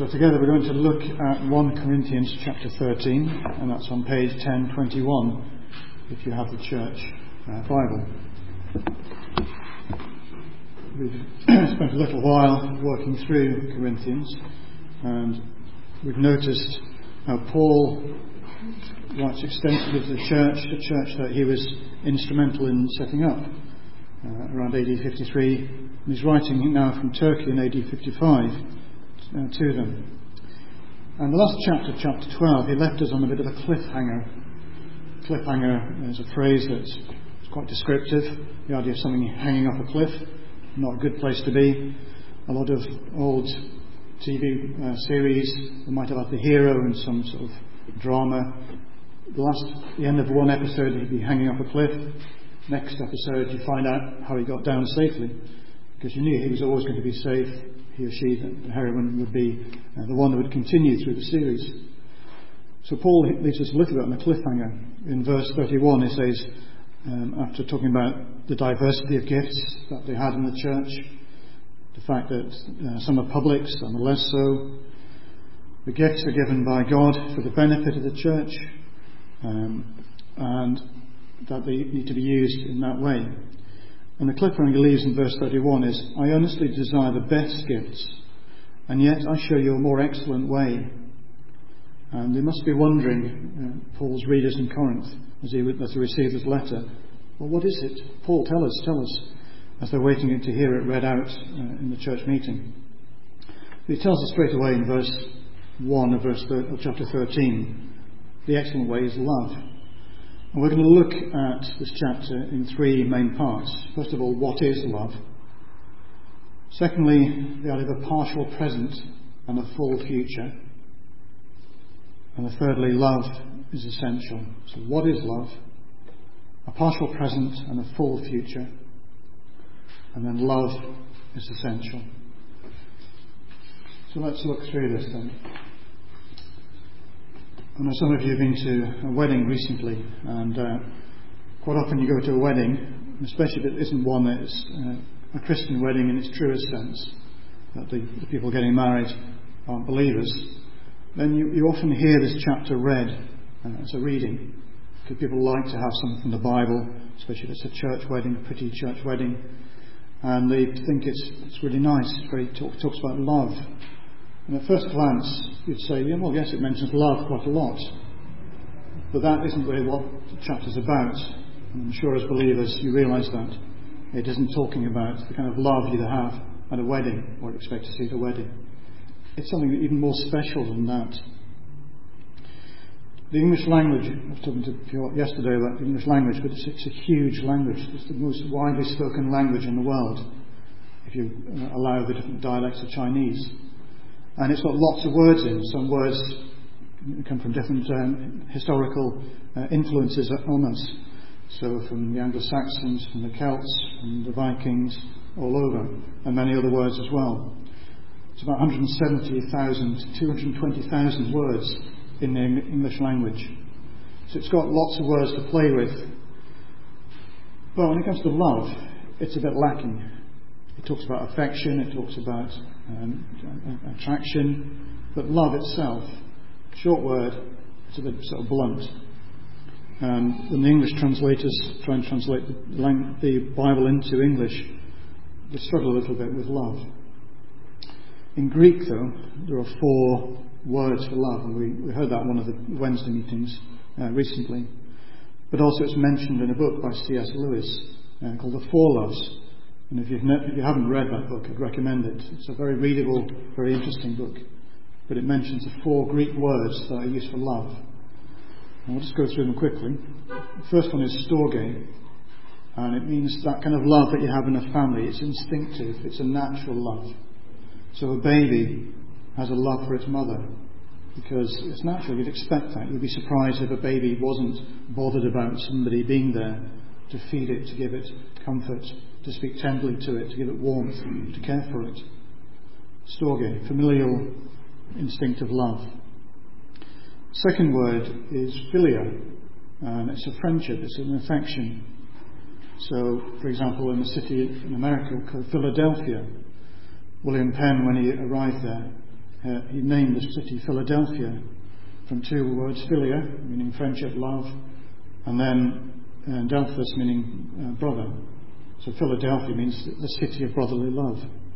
So together we're going to look at 1 Corinthians chapter 13, and that's on page 1021 if you have the church Bible. We've spent a little while working through Corinthians, and we've noticed how Paul writes extensively to the church that he was instrumental in setting up around AD 53, and he's writing now from Turkey in AD 55 to them. And the last chapter, chapter 12, he left us on a bit of a cliffhanger. Cliffhanger is a phrase that's quite descriptive, the idea of something hanging off a cliff, not a good place to be. A lot of old TV series might have had the hero in some sort of drama. The end of one episode he'd be hanging off a cliff. Next episode you find out how he got down safely, because you knew he was always going to be safe. He or she, the heroine, would be the one that would continue through the series. So Paul leaves us a little bit on a cliffhanger. In verse 31 he says, after talking about the diversity of gifts that they had in the church, the fact that some are public, some are less so, the gifts are given by God for the benefit of the church, and that they need to be used in that way. And the cliffhanger he leaves in verse 31 is, I earnestly desire the best gifts, and yet I show you a more excellent way. And they must be wondering, Paul's readers in Corinth, as he received his letter, well, what is it? Paul, tell us, as they're waiting to hear it read out in the church meeting. He tells us straight away in verse 1 of chapter 13, the excellent way is love. And we're going to look at this chapter in three main parts. First of all, what is love? Secondly, the idea of a partial present and a full future. And thirdly, love is essential. So what is love? A partial present and a full future. And then love is essential. So let's look through this then. I know some of you have been to a wedding recently, and quite often you go to a wedding, especially if it isn't one that's a Christian wedding in its truest sense, that the people getting married aren't believers, then you often hear this chapter read as a reading, because people like to have something from the Bible, especially if it's a church wedding, a pretty church wedding, and they think it's really nice. It talks about love. And at first glance, you'd say, yeah, well, yes, it mentions love quite a lot. But that isn't really what the chapter's about. And I'm sure as believers you realise that. It isn't talking about the kind of love you'd have at a wedding, or expect to see at a wedding. It's something even more special than that. The English language, I was talking to Pure yesterday about the English language, but it's a huge language. It's the most widely spoken language in the world, if you allow the different dialects of Chinese. And it's got lots of words in. Some words come from different historical influences on us. So from the Anglo-Saxons, from the Celts, from the Vikings, all over, and many other words as well. It's about 170,000 to 220,000 words in the English language. So it's got lots of words to play with. But when it comes to love, it's a bit lacking. It talks about affection, it talks about attraction, but love itself, short word, it's a bit sort of blunt. When the English translators try and translate the Bible into English, they struggle a little bit with love. In Greek, though, there are 4 words for love, and we heard that in one of the Wednesday meetings recently. But also it's mentioned in a book by C.S. Lewis called The Four Loves. And if you haven't read that book, I'd recommend it. It's a very readable, very interesting book. But it mentions the 4 Greek words that are used for love. And we'll just go through them quickly. The first one is storge. And it means that kind of love that you have in a family. It's instinctive. It's a natural love. So a baby has a love for its mother, because it's natural. You'd expect that. You'd be surprised if a baby wasn't bothered about somebody being there to feed it, to give it comfort, to speak tenderly to it, to give it warmth, to care for it. Storge, familial, instinctive love. Second word is philia, and it's a friendship, it's an affection. So, for example, in a city in America called Philadelphia, William Penn, when he arrived there, he named the city Philadelphia from two words, philia, meaning friendship, love, and then Delphus, meaning brother. So Philadelphia means the city of brotherly love.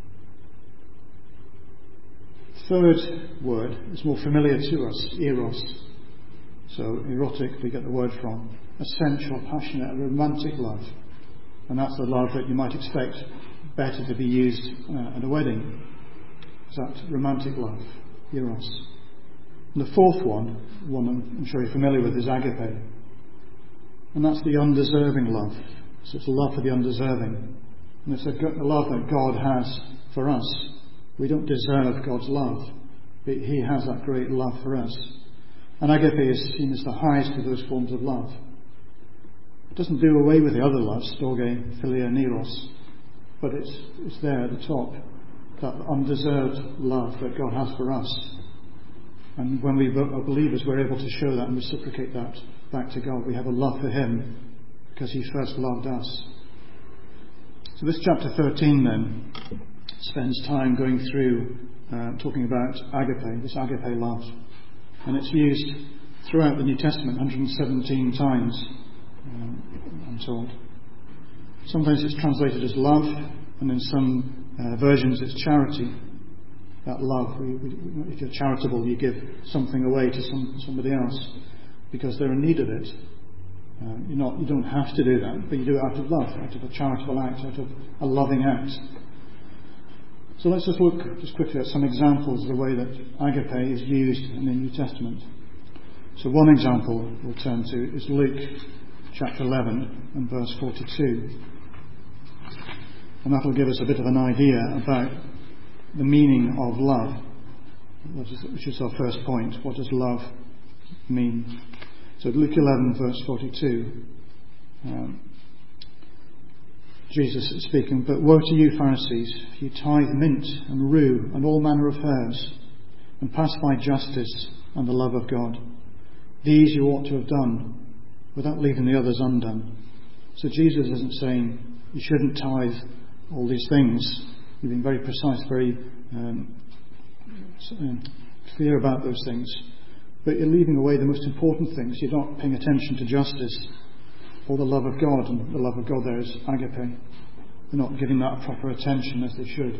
Third word is more familiar to us, eros. So erotic, we get the word from. Essential, passionate, romantic love. And that's the love that you might expect better to be used at a wedding. It's that romantic love, eros. And the fourth one I'm sure you're familiar with, is agape. And that's the undeserving love. So it's a love for the undeserving. And it's a love that God has for us. We don't deserve God's love, but He has that great love for us. And agape is seen as the highest of those forms of love. It doesn't do away with the other loves, storge, philia, eros, but it's there at the top, that undeserved love that God has for us. And when we are believers, we're able to show that and reciprocate that back to God. We have a love for Him because He first loved us. So this chapter 13 then spends time going through talking about agape, this agape love. And it's used throughout the New Testament 117 times, I'm told. Sometimes it's translated as love, and in some versions it's charity. That love, if you're charitable, you give something away to somebody else because they're in need of it. You don't have to do that, but you do it out of love, out of a charitable act, out of a loving act. So let's just look just quickly at some examples of the way that agape is used in the New Testament. So one example we'll turn to is Luke chapter 11 and verse 42. And that will give us a bit of an idea about the meaning of love, which is our first point. What does love mean? So Luke 11 verse 42. Jesus is speaking, "But woe to you, Pharisees, for you tithe mint and rue and all manner of herbs, and pass by justice and the love of God. These you ought to have done, without leaving the others undone." So Jesus isn't saying you shouldn't tithe all these things. You've been very precise, very clear about those things. But you're leaving away the most important things. You're not paying attention to justice or the love of God, and the love of God there is agape. They're not giving that proper attention as they should.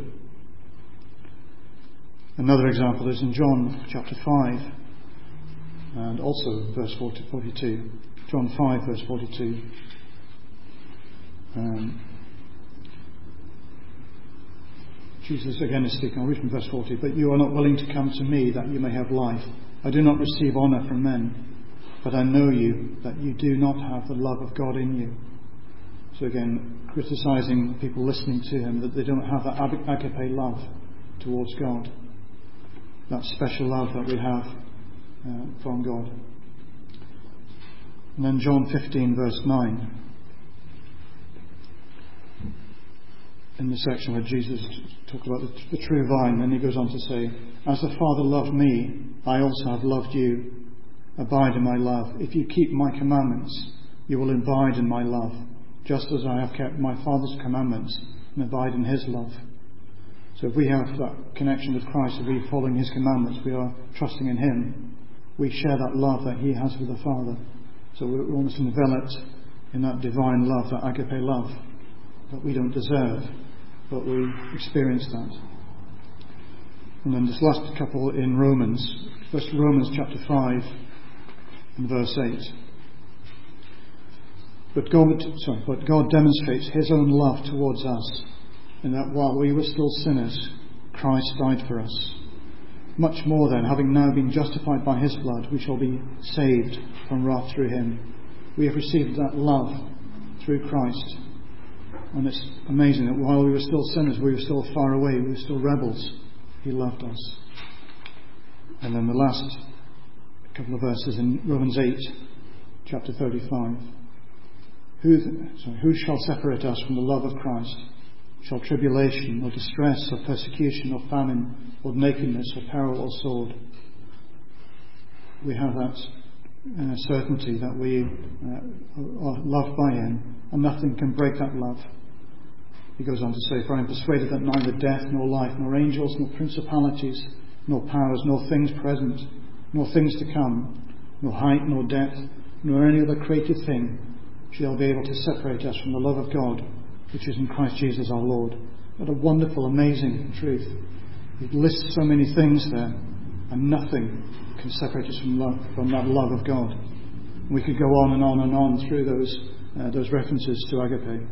Another example is in John chapter 5 and also verse 42. John 5 verse 42. Jesus again is speaking. I'll read from verse 40. "But you are not willing to come to me that you may have life. I do not receive honour from men, but I know you, that you do not have the love of God in you." So again, criticising people listening to him, that they don't have that agape love towards God. That special love that we have from God. And then John 15 verse 9. In the section where Jesus talked about the true vine, and he goes on to say, "As the Father loved me, I also have loved you. Abide in my love. If you keep my commandments, you will abide in my love, just as I have kept my Father's commandments and abide in his love." So if we have that connection with Christ, if we're following his commandments, we are trusting in him, we share that love that he has with the Father. So we're almost enveloped in that divine love, that agape love that we don't deserve, but we experience that. And then this last couple in Romans. First Romans chapter 5 and verse 8. But God demonstrates his own love towards us, in that while we were still sinners, Christ died for us. Much more then, having now been justified by his blood, we shall be saved from wrath through him. We have received that love through Christ. And it's amazing that while we were still sinners, we were still far away, we were still rebels, he loved us. And then the last couple of verses in Romans 8, chapter 35. Who shall separate us from the love of Christ? Shall tribulation, or distress, or persecution, or famine, or nakedness, or peril, or sword? We have that certainty that we are loved by him, and nothing can break that love. He goes on to say, "For I am persuaded that neither death, nor life, nor angels, nor principalities, nor powers, nor things present, nor things to come, nor height, nor depth, nor any other created thing shall be able to separate us from the love of God, which is in Christ Jesus our Lord. What a wonderful, amazing truth. It lists so many things there, and nothing can separate us from that love of God. And we could go on and on and on through those references to agape.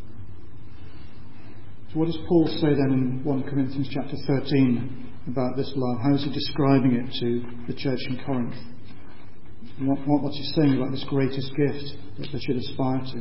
So what does Paul say then in 1 Corinthians chapter 13 about this love? How is he describing it to the church in Corinth? What's he saying about this greatest gift that they should aspire to?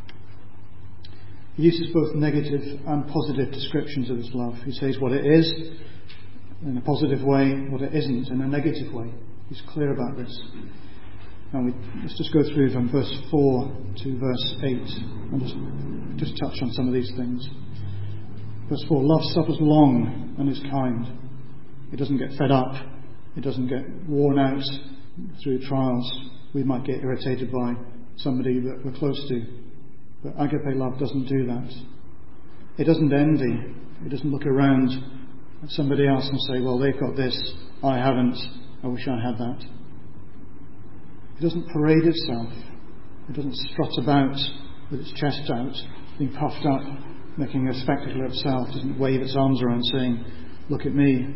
He uses both negative and positive descriptions of this love. He says what it is in a positive way, what it isn't in a negative way. He's clear about this. Now let's just go through from verse 4 to verse 8 and just touch on some of these things. Verse 4, love suffers long and is kind. It doesn't get fed up. It doesn't get worn out through trials. We might get irritated by somebody that we're close to. But agape love doesn't do that. It doesn't envy. It doesn't look around at somebody else and say, well, they've got this, I haven't, I wish I had that. It doesn't parade itself. It doesn't strut about with its chest out, being puffed up, making a spectacle of itself. It doesn't wave its arms around saying, look at me.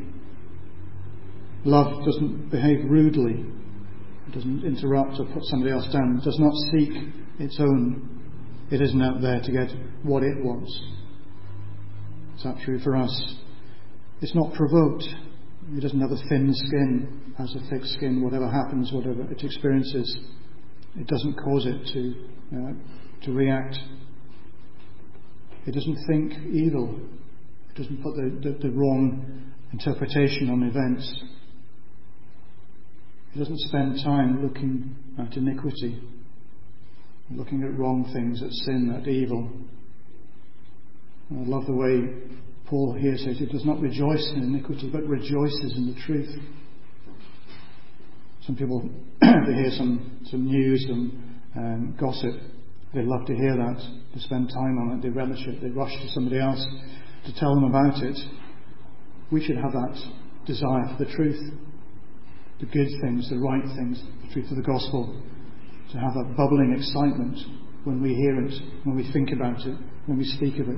Love doesn't behave rudely. It doesn't interrupt or put somebody else down. It does not seek its own. It isn't out there to get what it wants. Is that true for us? It's not provoked. It doesn't have a thin skin, has a thick skin. Whatever happens, whatever it experiences, it doesn't cause it to react. It doesn't think evil. It doesn't put the wrong interpretation on events. It doesn't spend time looking at iniquity, looking at wrong things, at sin, at evil. And I love the way Paul here says it does not rejoice in iniquity, but rejoices in the truth. Some people, they hear some news and gossip. They love to hear that. They spend time on it. They relish it. They rush to somebody else to tell them about it. We should have that desire for the truth, the good things, the right things, the truth of the gospel. To have that bubbling excitement when we hear it, when we think about it, when we speak of it.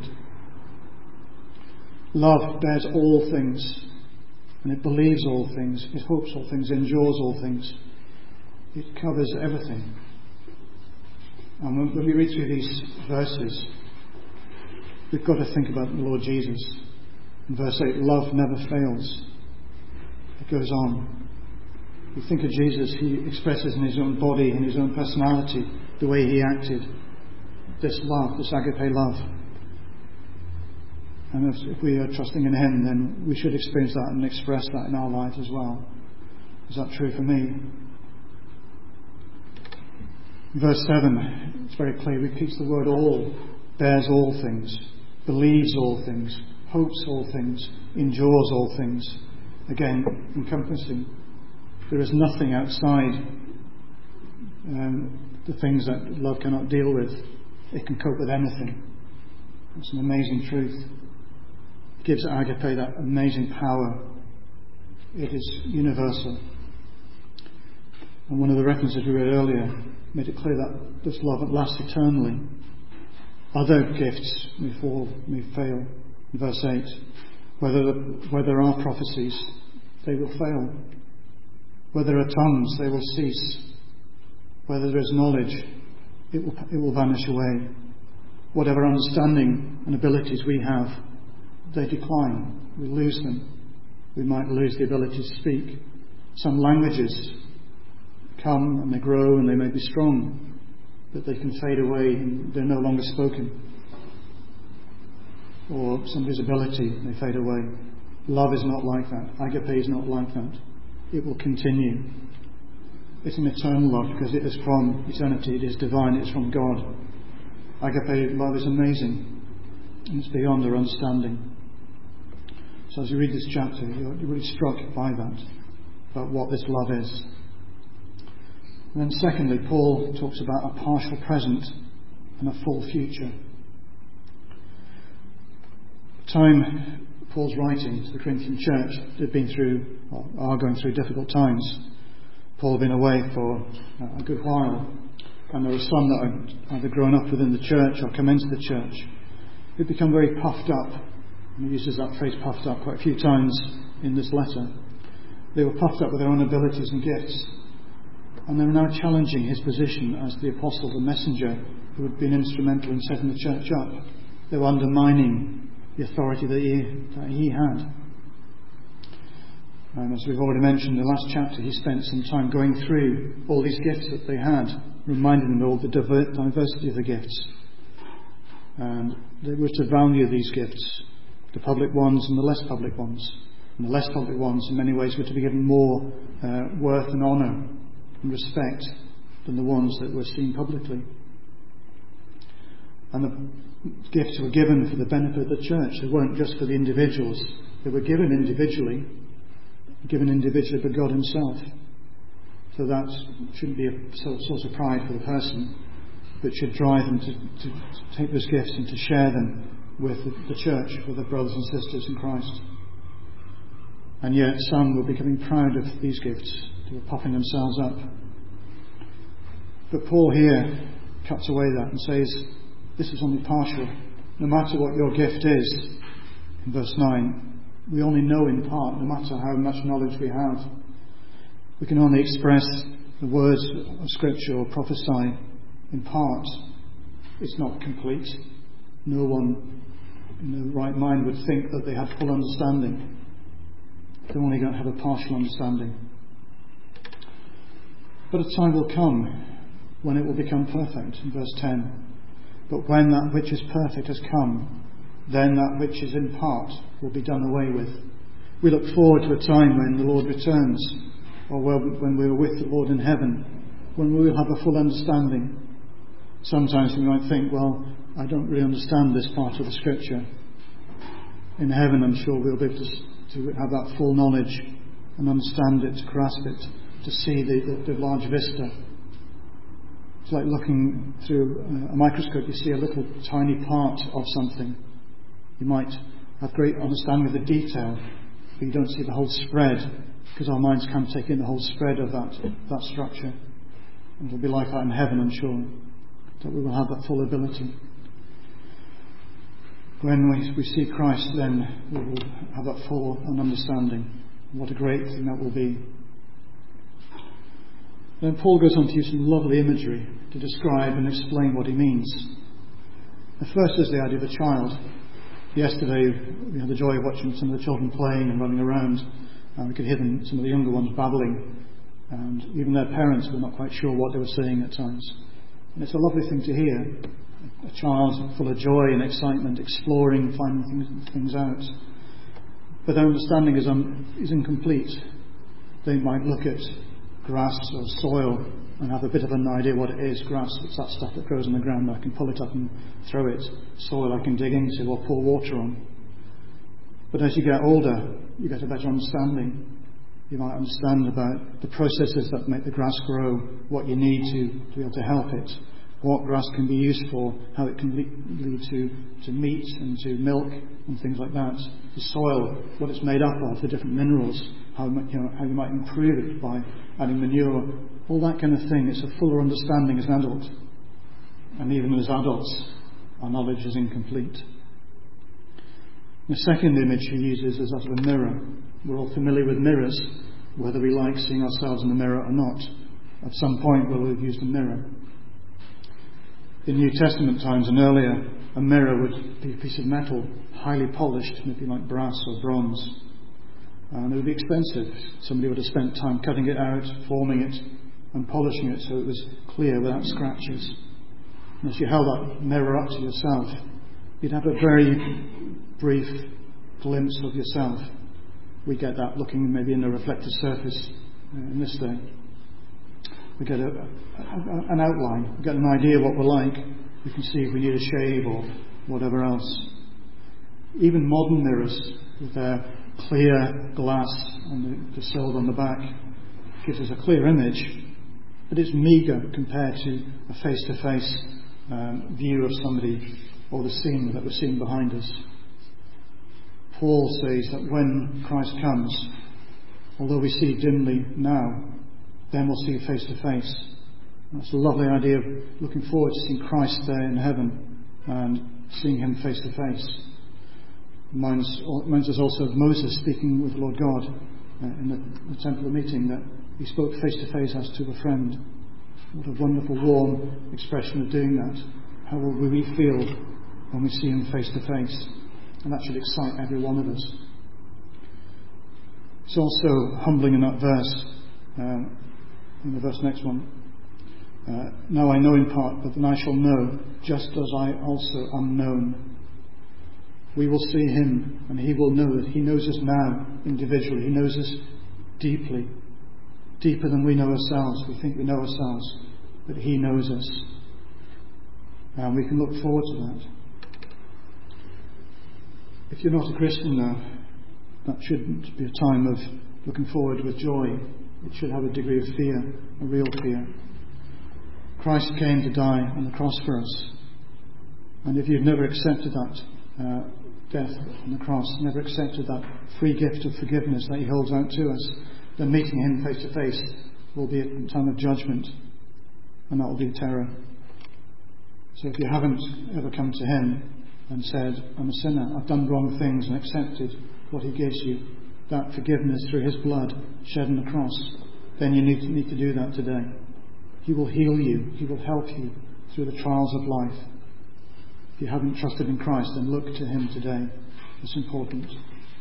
Love bears all things, and it believes all things, it hopes all things, it endures all things. It covers everything. And when we read through these verses, we've got to think about the Lord Jesus. In verse 8, love never fails. It goes on. We think of Jesus, he expresses in his own body, in his own personality, the way he acted. This love, this agape love. And if we are trusting in him, then we should experience that and express that in our lives as well. Is that true for me? Verse 7, it's very clear, repeats the word all, bears all things, believes all things, hopes all things, endures all things. Again, encompassing. There is nothing outside the things that love cannot deal with. It can cope with anything. It's an amazing truth. It gives agape that amazing power. It is universal. And one of the references we read earlier made it clear that this love lasts eternally. Other gifts may fall, may fail. In verse 8, where there are prophecies, they will fail. Where there are tongues, they will cease. Where there is knowledge, it will vanish away. Whatever understanding and abilities we have, they decline. We lose them. We might lose the ability to speak. Some languages come and they grow and they may be strong, but they can fade away and they're no longer spoken. Or somebody's ability may fade away. Love is not like that. Agape is not like that. It will continue. It's an eternal love because it is from eternity. It is divine. It's from God. Agape love is amazing. And it's beyond our understanding. So as you read this chapter, you're really struck by that, about what this love is. And then secondly, Paul talks about a partial present and a full future. The time Paul's writing to the Corinthian church. They've been through, or are going through difficult times. Paul had been away for a good while, and there are some that have either grown up within the church or come into the church who've become very puffed up. And he uses that phrase puffed up quite a few times in this letter. They were puffed up with their own abilities and gifts, and they were now challenging his position as the apostle, the messenger who had been instrumental in setting the church up. They were undermining the authority that he had. And as we've already mentioned in the last chapter, he spent some time going through all these gifts that they had, reminding them of all the diversity of the gifts. And they were to value these gifts, the public ones and the less public ones. And the less public ones, in many ways, were to be given more worth and honour and respect than the ones that were seen publicly. And the gifts were given for the benefit of the church. They weren't just for the individuals. They were given individually by God himself. So that shouldn't be a source of pride for the person, but should drive them to take those gifts and to share them with the church, with their brothers and sisters in Christ. And yet some were becoming proud of these gifts. They were puffing themselves up. But Paul here cuts away that and says, this is only partial. No matter what your gift is, in verse 9, we only know in part, no matter how much knowledge we have. We can only express the words of Scripture or prophesy in part. It's not complete. No one in the right mind would think that they had full understanding. They're only going to have a partial understanding. But a time will come when it will become perfect, in verse 10. But when that which is perfect has come, then that which is in part will be done away with. We look forward to a time when the Lord returns, or when we are with the Lord in heaven, when we will have a full understanding. Sometimes we might think, well, I don't really understand this part of the Scripture. In heaven, I'm sure we'll be able to have that full knowledge and understand it, to grasp it, to see the large vista. It's like looking through a microscope. You see a little tiny part of something. You might have great understanding of the detail, but you don't see the whole spread, because our minds can't take in the whole spread of that structure. And it'll be like that in heaven, I'm sure, that we will have that full ability. When we see Christ, then we will have that full understanding. What a great thing that will be. Then Paul goes on to use some lovely imagery to describe and explain what he means. The first is the idea of a child. Yesterday we had the joy of watching some of the children playing and running around, and we could hear some of the younger ones babbling, and even their parents were not quite sure what they were saying at times. And it's a lovely thing to hear. A child full of joy and excitement, exploring, finding things out. But their understanding is incomplete. They might look at grass or soil and have a bit of an idea what it is. Grass, it's that stuff that grows on the ground. I can pull it up and throw it. Soil I can dig into or pour water on. But as you get older, you get a better understanding. You might understand about the processes that make the grass grow, what you need to be able to help it, what grass can be used for, how it can lead to meat and to milk and things like that. The soil, what it's made up of, the different minerals, how you might improve it by adding manure, all that kind of thing. It's a fuller understanding as an adult. And even as adults, our knowledge is incomplete. The second image he uses is that of a mirror. We're all familiar with mirrors, whether we like seeing ourselves in the mirror or not. At some point we'll have used a mirror. In New Testament times and earlier, a mirror would be a piece of metal, highly polished, maybe like brass or bronze. And it would be expensive. Somebody would have spent time cutting it out, forming it, and polishing it so it was clear without scratches. And as you held that mirror up to yourself, you'd have a very brief glimpse of yourself. We get that looking maybe in a reflective surface in this day. We get an outline, we get an idea of what we're like. We can see if we need a shave or whatever else. Even modern mirrors with their clear glass and the silver on the back gives us a clear image, but it's meagre compared to a face-to-face view of somebody or the scene that we're seeing behind us. Paul says that when Christ comes, although we see dimly now, then we'll see face to face. That's a lovely idea of looking forward to seeing Christ there in heaven and seeing him face to face. Reminds us also of Moses speaking with the Lord God in the temple meeting, that he spoke face to face as to a friend. What a wonderful, warm expression of doing that. How will we feel when we see him face to face? And that should excite every one of us. It's also humbling in that verse, in the verse next one. Now I know in part, but then I shall know, just as I also am known. We will see him, and he will know that he knows us now individually. He knows us deeply, deeper than we know ourselves. We think we know ourselves, but he knows us. And we can look forward to that. If you're not a Christian now, that shouldn't be a time of looking forward with joy. It should have a degree of fear, a real fear. Christ came to die on the cross for us. And if you've never accepted that death on the cross, never accepted that free gift of forgiveness that he holds out to us, then meeting him face to face will be a time of judgment, and that will be terror. So if you haven't ever come to him and said, I'm a sinner, I've done wrong things, and accepted what he gives you, that forgiveness through his blood shed on the cross, then you need to do that today. He will heal you. He will help you through the trials of life. If you haven't trusted in Christ, then look to him today. It's important.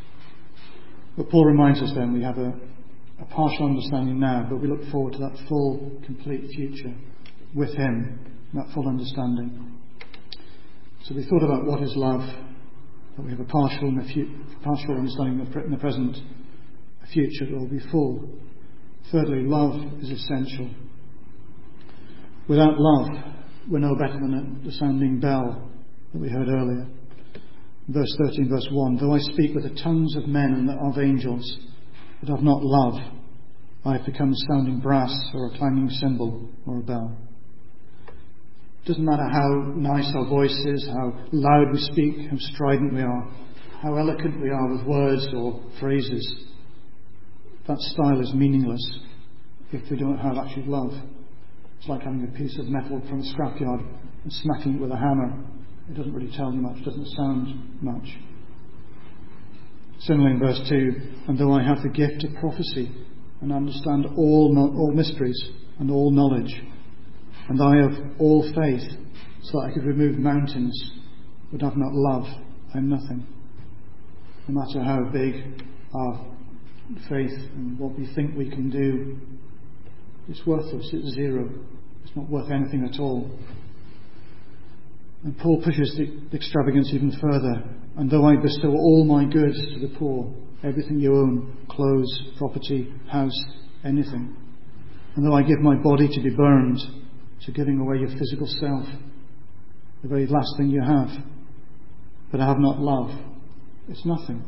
But Paul reminds us then we have a partial understanding now, but we look forward to that full, complete future with him, that full understanding. So we thought about what is love, that we have a partial understanding in the present, a future that will be full. Thirdly, love is essential. Without love, we're no better than the sounding bell that we heard earlier. Verse 13, verse 1, though I speak with the tongues of men and of angels, but have not love, I have become sounding brass or a clanging cymbal or a bell. It doesn't matter how nice our voice is, how loud we speak, how strident we are, how eloquent we are with words or phrases. That style is meaningless if we don't have actually love. It's like having a piece of metal from a scrapyard and smacking it with a hammer. It doesn't really tell you much, it doesn't sound much. Similarly in verse 2, and though I have the gift of prophecy and understand all mysteries and all knowledge, and I have all faith so that I could remove mountains, but have not love, I am nothing. No matter how big our faith and what we think we can do, it's worthless, it's zero. It's not worth anything at all. And Paul pushes the extravagance even further. And though I bestow all my goods to the poor, everything you own, clothes, property, house, anything, and though I give my body to be burned, so giving away your physical self, the very last thing you have, but I have not love, it's nothing.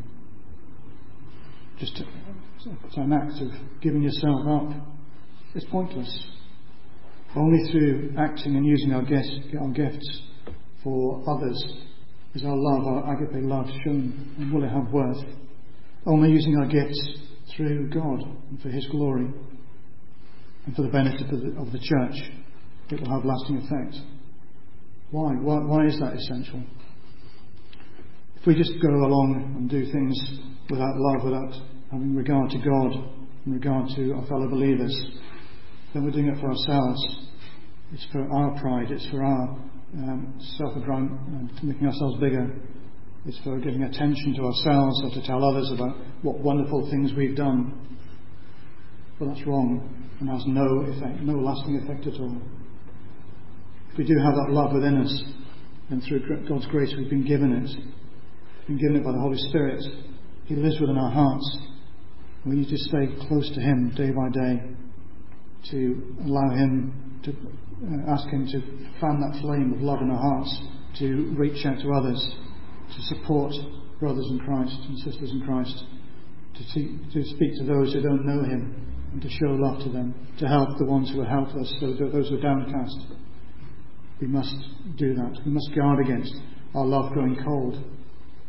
It's an act of giving yourself up. It's pointless. Only through acting and using our gifts for others is our love, our agape love, shown and will it have worth. Only using our gifts through God and for his glory and for the benefit of the church, it will have lasting effect. Why? Why is that essential? If we just go along and do things without love, without having regard to God and regard to our fellow believers, then we're doing it for ourselves. It's for our pride. It's for our self-aggrandizement, making ourselves bigger. It's for giving attention to ourselves or to tell others about what wonderful things we've done. But that's wrong and has no effect, no lasting effect at all. If we do have that love within us, then through God's grace we've been given it. We've been given it by the Holy Spirit. He lives within our hearts. We need to stay close to him day by day, to allow him to ask him to fan that flame of love in our hearts, to reach out to others, to support brothers in Christ and sisters in Christ, to speak to those who don't know him and to show love to them, to help the ones who are helpless, those who are downcast. We must do that. We must guard against our love growing cold.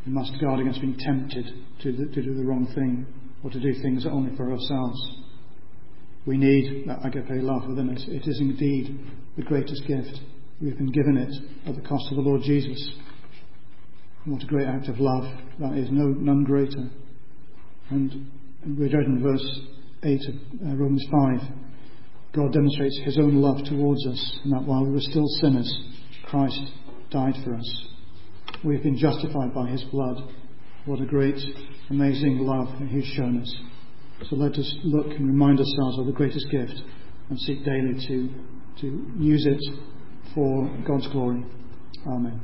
We must guard against being tempted to do the wrong thing, or to do things only for ourselves. We need that agape love within us. It is indeed the greatest gift. We've been given it at the cost of the Lord Jesus. And what a great act of love. That is none greater. And we read in verse 8 of Romans 5, God demonstrates his own love towards us, and that while we were still sinners, Christ died for us. We have been justified by his blood. What a great, amazing love that he's shown us. So let us look and remind ourselves of the greatest gift and seek daily to use it for God's glory. Amen.